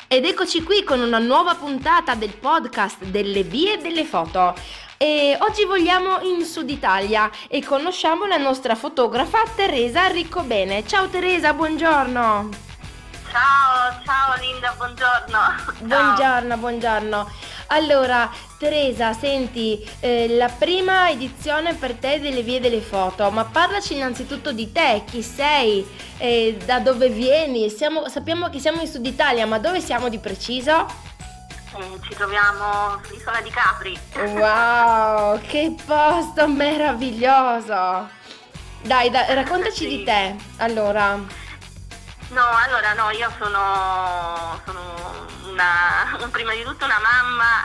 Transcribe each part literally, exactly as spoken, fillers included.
Ed eccoci qui con una nuova puntata del podcast delle vie delle foto. E oggi vogliamo in Sud Italia e conosciamo la nostra fotografa Teresa Riccobene. Ciao Teresa, buongiorno. Ciao, ciao Linda, buongiorno. Ciao. Buongiorno, buongiorno. Allora, Teresa, senti, eh, la prima edizione per te delle vie delle foto, ma parlaci innanzitutto di te, chi sei, eh, da dove vieni. Siamo, sappiamo che siamo in Sud Italia, ma dove siamo di preciso? Eh, ci troviamo sull'isola di Capri. Wow, che posto meraviglioso! Dai, dai, raccontaci Sì. di te, allora. No, allora no, io sono, sono una, prima di tutto una mamma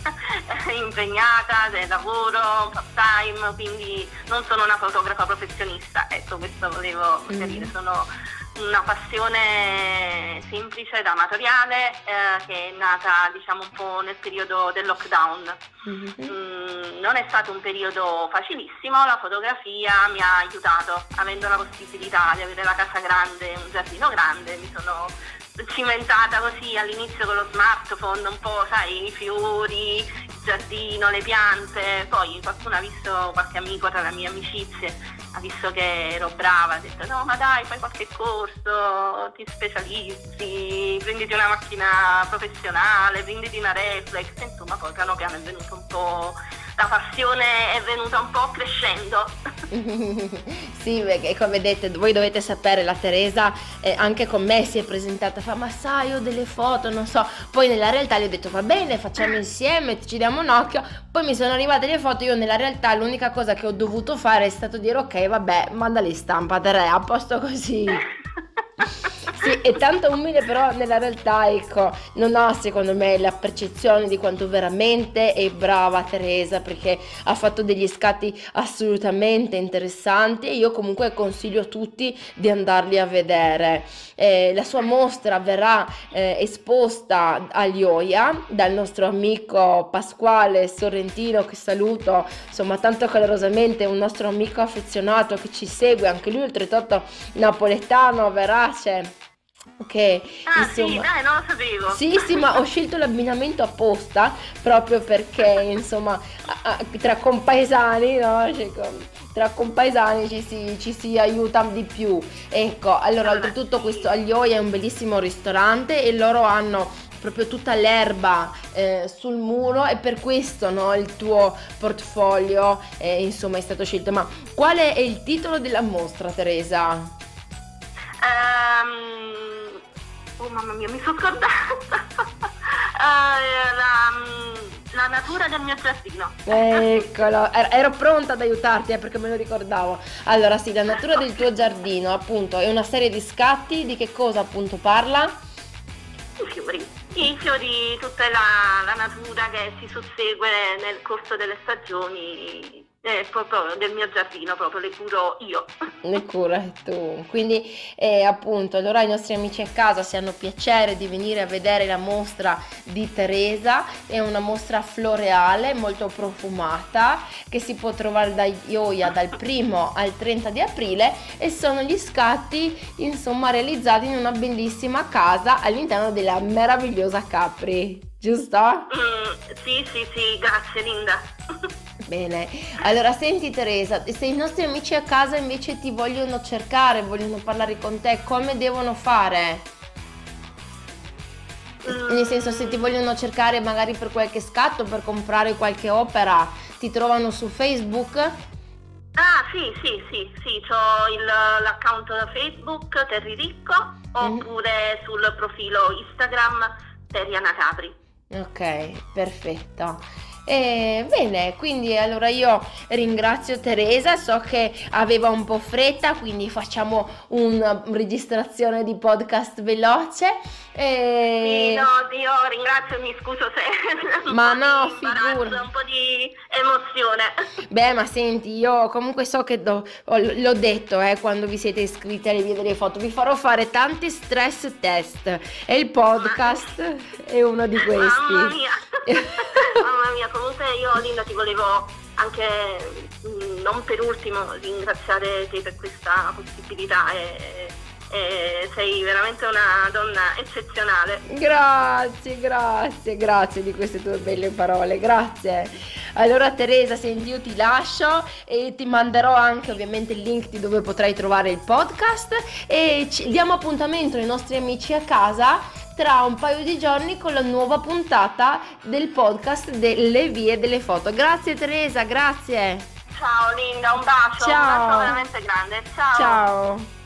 impegnata del lavoro, part time, quindi non sono una fotografa professionista, ecco, questo volevo chiarire, Mm. sono una passione semplice da amatoriale eh, che è nata diciamo un po' nel periodo del lockdown. Mhm. Mm, non è stato un periodo facilissimo, la fotografia mi ha aiutato, avendo la possibilità di avere la casa grande, un giardino grande, mi sono cimentata così all'inizio con lo smartphone, un po' sai, i fiori, il giardino, le piante, poi qualcuno ha visto, qualche amico tra le mie amicizie ha visto che ero brava, ha detto no ma dai fai qualche corso, ti specializzi, prenditi una macchina professionale, prenditi una reflex, insomma poi piano piano è venuto un po', la passione è venuta un po' crescendo. Sì, perché come vedete, voi dovete sapere, la Teresa eh, anche con me si è presentata, fa ma sai ho delle foto, non so, poi nella realtà gli ho detto va bene, facciamo insieme, ci diamo un occhio, poi mi sono arrivate le foto, io nella realtà l'unica cosa che ho dovuto fare è stato dire ok vabbè, mandali stampa Tere, a posto così. Sì, è tanto umile, però nella realtà ecco non ha secondo me la percezione di quanto veramente è brava Teresa, perché ha fatto degli scatti assolutamente interessanti e io comunque consiglio a tutti di andarli a vedere. Eh, la sua mostra verrà eh, esposta a Lioia dal nostro amico Pasquale Sorrentino, che saluto insomma tanto calorosamente, un nostro amico affezionato che ci segue, anche lui oltretutto napoletano, verace. Ok, Ah sì, insomma, dai, non lo sapevo. sì, sì, ma ho scelto l'abbinamento apposta proprio perché, insomma, a- a- tra compaesani, no? Cioè, com- tra compaesani ci si, ci si aiuta di più. Ecco, allora, Vabbè, oltretutto sì. questo Aglioia è un bellissimo ristorante e loro hanno proprio tutta l'erba eh, sul muro e per questo, no, il tuo portfolio, eh, insomma, è stato scelto. Ma qual è il titolo della mostra, Teresa? Ehm, oh mamma mia, mi sono scordata. Eh, la, la natura del mio giardino. Eccolo, er- ero pronta ad aiutarti eh, perché me lo ricordavo. Allora sì, la natura del tuo giardino appunto è una serie di scatti, di che cosa appunto parla? I fiori, i fiori, tutta la, la natura che si sussegue nel corso delle stagioni, eh, proprio del mio giardino, proprio le curo io. Ne cura tu. Quindi eh, appunto allora i nostri amici a casa, se hanno piacere di venire a vedere la mostra di Teresa, è una mostra floreale molto profumata che si può trovare da Ioia dal primo al trenta di aprile e sono gli scatti insomma realizzati in una bellissima casa all'interno della meravigliosa Capri, giusto? Mm, sì, sì, sì, grazie Linda. Bene, allora senti Teresa, se i nostri amici a casa invece ti vogliono cercare, vogliono parlare con te, come devono fare? Nel senso, se ti vogliono cercare magari per qualche scatto, per comprare qualche opera, ti trovano su Facebook? Ah sì, sì, sì, sì, ho il, l'account Facebook Terri Ricco oppure sul profilo Instagram Terriana Capri. Ok, perfetto. E bene, quindi allora io ringrazio Teresa, so che aveva un po' fretta, quindi facciamo una registrazione di podcast veloce. Sì, E... no, io ringrazio e mi scuso se un Ma po' no, di imbarazzo, figura. un po' di emozione. Beh, ma senti, io comunque so che do- ho- l'ho detto, eh, quando vi siete iscritti alle vie delle foto, vi farò fare tanti stress test e il podcast è uno di questi. Mamma mia, mamma mia, comunque io Linda ti volevo anche, mh, non per ultimo, ringraziare te per questa possibilità e, e sei veramente una donna eccezionale. Grazie, grazie, grazie di queste tue belle parole, grazie. Allora Teresa, senti, io ti lascio e ti manderò anche ovviamente il link di dove potrai trovare il podcast e ci diamo appuntamento ai nostri amici a casa tra un paio di giorni con la nuova puntata del podcast delle vie delle foto. Grazie Teresa, grazie. Ciao Linda, un bacio, Ciao. un bacio veramente grande. Ciao. Ciao.